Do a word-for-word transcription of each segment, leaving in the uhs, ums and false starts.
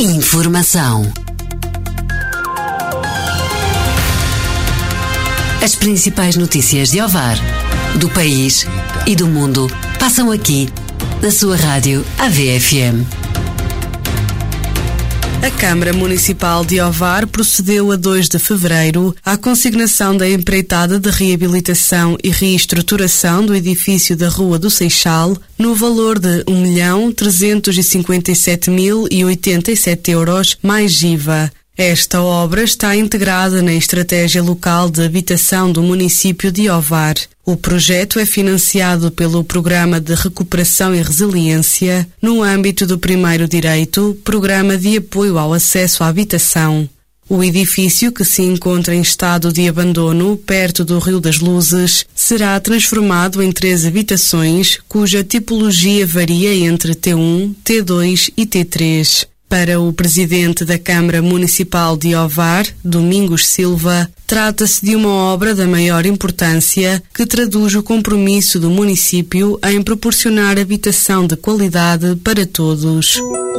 Informação. As principais notícias de Ovar, do país e do mundo passam aqui, na sua rádio A V F M. A Câmara Municipal de Ovar procedeu a dois de fevereiro à consignação da empreitada de reabilitação e reestruturação do edifício da Rua do Seixal no valor de um milhão trezentos e cinquenta e sete mil e oitenta e sete euros mais I V A. Esta obra está integrada na Estratégia Local de Habitação do município de Ovar. O projeto é financiado pelo Programa de Recuperação e Resiliência no âmbito do Primeiro Direito, Programa de Apoio ao Acesso à Habitação. O edifício, que se encontra em estado de abandono, perto do Rio das Luzes, será transformado em três habitações, cuja tipologia varia entre T um, T dois e T três. Para o presidente da Câmara Municipal de Ovar, Domingos Silva, trata-se de uma obra da maior importância que traduz o compromisso do município em proporcionar habitação de qualidade para todos.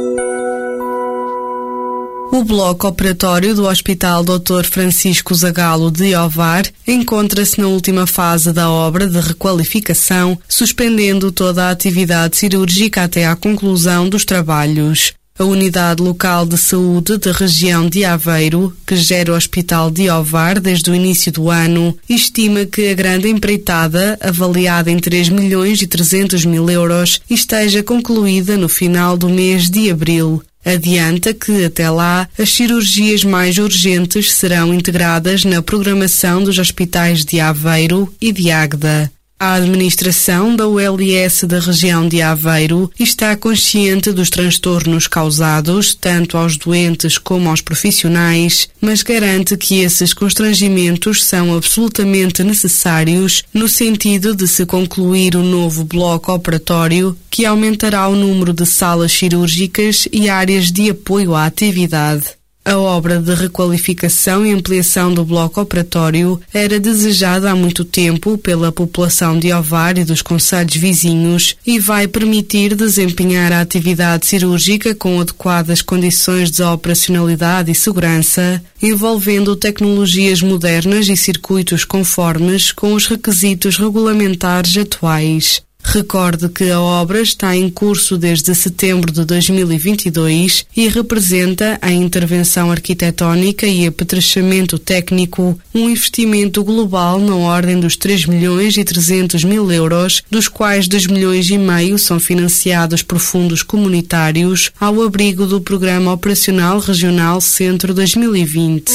O bloco operatório do Hospital doutor Francisco Zagalo de Ovar encontra-se na última fase da obra de requalificação, suspendendo toda a atividade cirúrgica até à conclusão dos trabalhos. A Unidade Local de Saúde da região de Aveiro, que gera o Hospital de Ovar desde o início do ano, estima que a grande empreitada, avaliada em três milhões e trezentos mil euros, esteja concluída no final do mês de abril. Adianta que, até lá, as cirurgias mais urgentes serão integradas na programação dos hospitais de Aveiro e de Águeda. A administração da U L S da região de Aveiro está consciente dos transtornos causados tanto aos doentes como aos profissionais, mas garante que esses constrangimentos são absolutamente necessários no sentido de se concluir o novo bloco operatório que aumentará o número de salas cirúrgicas e áreas de apoio à atividade. A obra de requalificação e ampliação do bloco operatório era desejada há muito tempo pela população de Ovar e dos concelhos vizinhos e vai permitir desempenhar a atividade cirúrgica com adequadas condições de operacionalidade e segurança, envolvendo tecnologias modernas e circuitos conformes com os requisitos regulamentares atuais. Recorde que a obra está em curso desde setembro de dois mil e vinte e dois e representa a intervenção arquitetónica e apetrechamento técnico, um investimento global na ordem dos três milhões e trezentos mil euros, dos quais dois milhões e meio são financiados por fundos comunitários ao abrigo do Programa Operacional Regional Centro dois mil e vinte.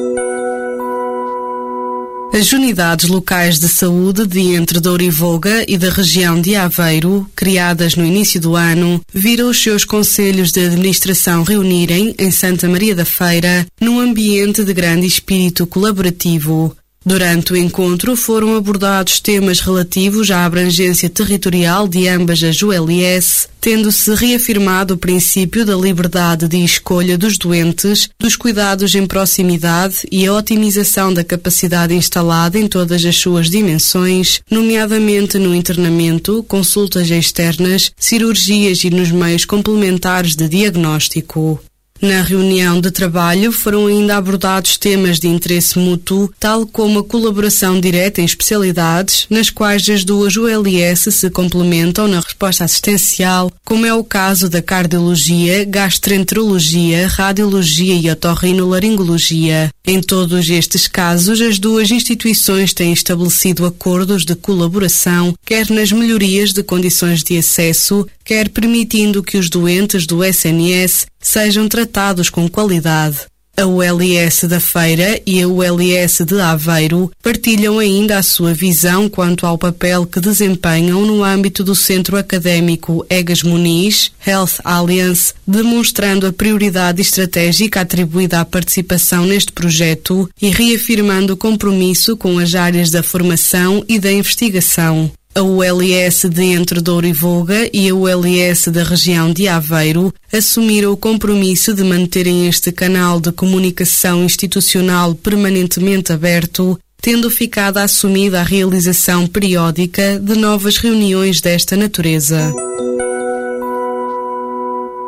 As unidades locais de saúde de Entre Douro e Voga e da região de Aveiro, criadas no início do ano, viram os seus conselhos de administração reunirem em Santa Maria da Feira, num ambiente de grande espírito colaborativo. Durante o encontro foram abordados temas relativos à abrangência territorial de ambas as U L S, tendo-se reafirmado o princípio da liberdade de escolha dos doentes, dos cuidados em proximidade e a otimização da capacidade instalada em todas as suas dimensões, nomeadamente no internamento, consultas externas, cirurgias e nos meios complementares de diagnóstico. Na reunião de trabalho foram ainda abordados temas de interesse mútuo, tal como a colaboração direta em especialidades, nas quais as duas U L S se complementam na resposta assistencial, como é o caso da cardiologia, gastroenterologia, radiologia e otorrinolaringologia. Em todos estes casos, as duas instituições têm estabelecido acordos de colaboração, quer nas melhorias de condições de acesso, quer permitindo que os doentes do S N S sejam tratados com qualidade. A U L S da Feira e a U L S de Aveiro partilham ainda a sua visão quanto ao papel que desempenham no âmbito do Centro Académico Egas Muniz Health Alliance, demonstrando a prioridade estratégica atribuída à participação neste projeto e reafirmando o compromisso com as áreas da formação e da investigação. A U L S de Entre Douro e Voga e a U L S da região de Aveiro assumiram o compromisso de manterem este canal de comunicação institucional permanentemente aberto, tendo ficado assumida a realização periódica de novas reuniões desta natureza.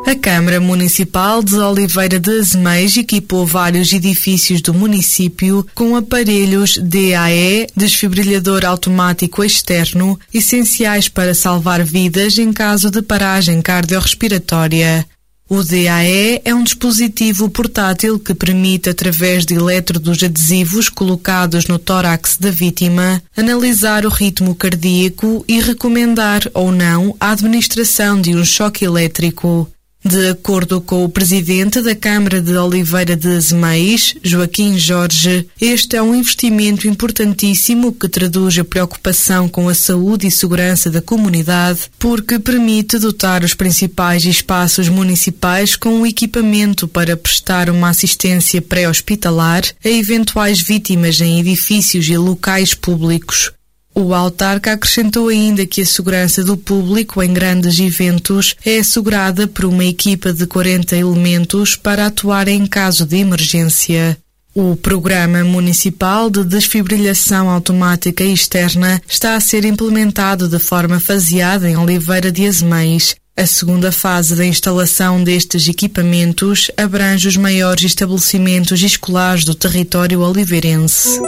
A Câmara Municipal de Oliveira de Azeméis equipou vários edifícios do município com aparelhos D A E, desfibrilhador automático externo, essenciais para salvar vidas em caso de paragem cardiorrespiratória. O D A E é um dispositivo portátil que permite, através de elétrodos adesivos colocados no tórax da vítima, analisar o ritmo cardíaco e recomendar ou não a administração de um choque elétrico. De acordo com o presidente da Câmara de Oliveira de Azeméis, Joaquim Jorge, este é um investimento importantíssimo que traduz a preocupação com a saúde e segurança da comunidade, porque permite dotar os principais espaços municipais com o equipamento para prestar uma assistência pré-hospitalar a eventuais vítimas em edifícios e locais públicos. O autarca acrescentou ainda que a segurança do público em grandes eventos é assegurada por uma equipa de quarenta elementos para atuar em caso de emergência. O Programa Municipal de Desfibrilhação Automática Externa está a ser implementado de forma faseada em Oliveira de Azeméis. A segunda fase da instalação destes equipamentos abrange os maiores estabelecimentos escolares do território oliveirense.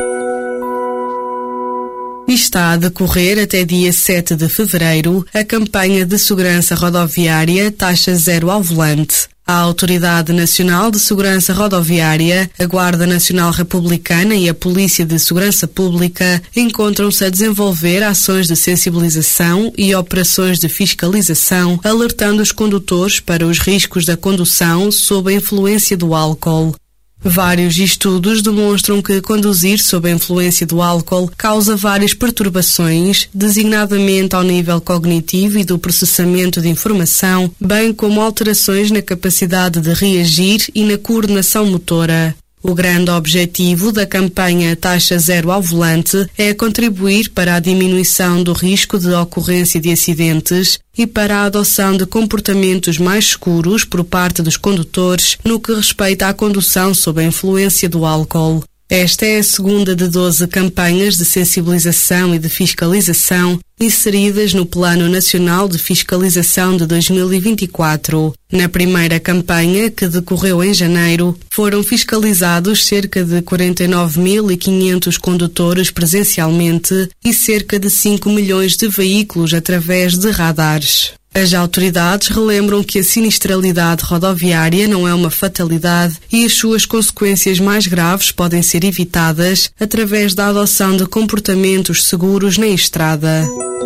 Está a decorrer até dia sete de fevereiro a campanha de segurança rodoviária Taxa Zero ao Volante. A Autoridade Nacional de Segurança Rodoviária, a Guarda Nacional Republicana e a Polícia de Segurança Pública encontram-se a desenvolver ações de sensibilização e operações de fiscalização, alertando os condutores para os riscos da condução sob a influência do álcool. Vários estudos demonstram que conduzir sob a influência do álcool causa várias perturbações, designadamente ao nível cognitivo e do processamento de informação, bem como alterações na capacidade de reagir e na coordenação motora. O grande objetivo da campanha Taxa Zero ao Volante é contribuir para a diminuição do risco de ocorrência de acidentes e para a adoção de comportamentos mais seguros por parte dos condutores no que respeita à condução sob a influência do álcool. Esta é a segunda de doze campanhas de sensibilização e de fiscalização inseridas no Plano Nacional de Fiscalização de dois mil e vinte e quatro. Na primeira campanha, que decorreu em janeiro, foram fiscalizados cerca de quarenta e nove mil e quinhentos condutores presencialmente e cerca de cinco milhões de veículos através de radares. As autoridades relembram que a sinistralidade rodoviária não é uma fatalidade e as suas consequências mais graves podem ser evitadas através da adoção de comportamentos seguros na estrada.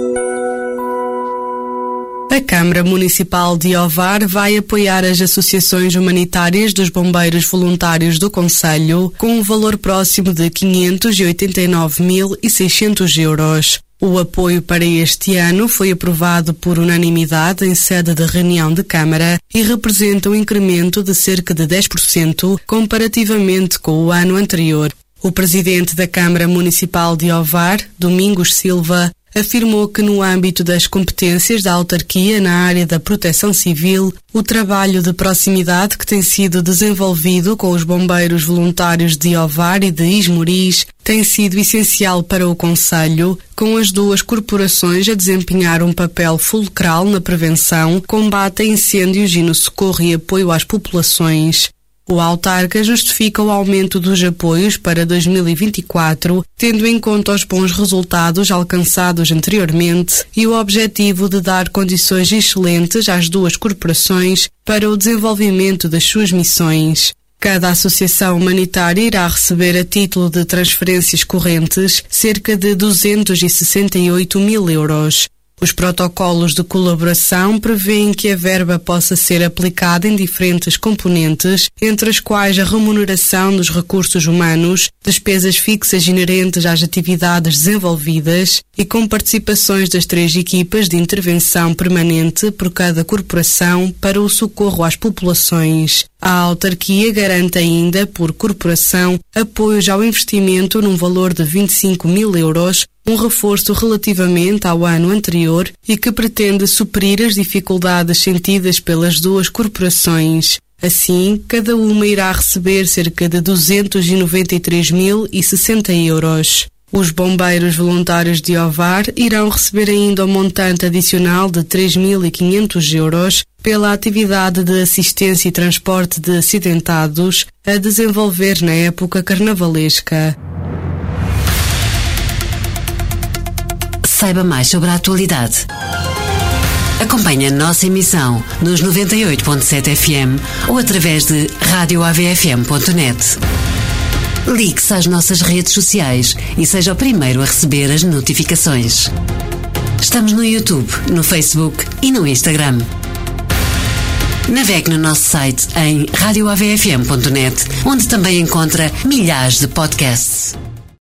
A Câmara Municipal de Ovar vai apoiar as associações humanitárias dos bombeiros voluntários do concelho com um valor próximo de quinhentos e oitenta e nove mil e seiscentos euros. O apoio para este ano foi aprovado por unanimidade em sede de reunião de Câmara e representa um incremento de cerca de dez por cento comparativamente com o ano anterior. O presidente da Câmara Municipal de Ovar, Domingos Silva, afirmou que no âmbito das competências da autarquia na área da proteção civil, o trabalho de proximidade que tem sido desenvolvido com os bombeiros voluntários de Ovar e de Esmoriz tem sido essencial para o concelho, com as duas corporações a desempenhar um papel fulcral na prevenção, combate a incêndios e no socorro e apoio às populações. O autarca justifica o aumento dos apoios para dois mil e vinte e quatro, tendo em conta os bons resultados alcançados anteriormente e o objetivo de dar condições excelentes às duas corporações para o desenvolvimento das suas missões. Cada associação humanitária irá receber a título de transferências correntes cerca de duzentos e sessenta e oito mil euros. Os protocolos de colaboração prevêem que a verba possa ser aplicada em diferentes componentes, entre as quais a remuneração dos recursos humanos, despesas fixas inerentes às atividades desenvolvidas e com participações das três equipas de intervenção permanente por cada corporação para o socorro às populações. A autarquia garante ainda, por corporação, apoios ao investimento num valor de vinte e cinco mil euros, um reforço relativamente ao ano anterior e que pretende suprir as dificuldades sentidas pelas duas corporações. Assim, cada uma irá receber cerca de duzentos e noventa e três mil e sessenta euros. Os bombeiros voluntários de Ovar irão receber ainda um montante adicional de três mil e quinhentos euros pela atividade de assistência e transporte de acidentados a desenvolver na época carnavalesca. Saiba mais sobre a atualidade. Acompanhe a nossa emissão nos noventa e oito ponto sete F M ou através de rádio A V F M ponto net. Ligue-se às nossas redes sociais e seja o primeiro a receber as notificações. Estamos no YouTube, no Facebook e no Instagram. Navegue no nosso site em rádio A V F M ponto net, onde também encontra milhares de podcasts.